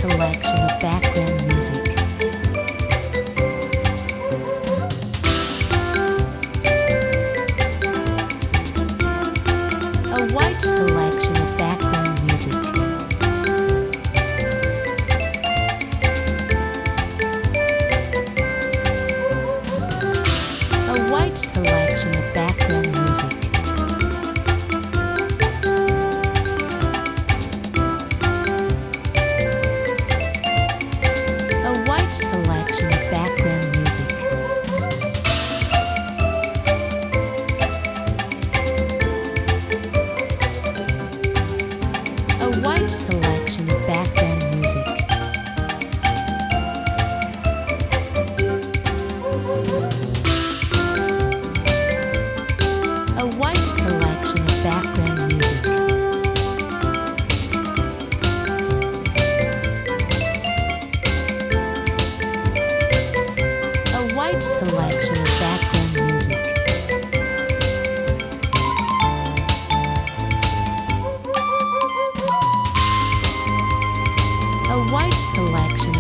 selection of background music. A wide selection of background music. A wide selection of background music. A wide selection of background music. A wide selection of background music. A wide selection of background music. A wide selection of background music. A wide selection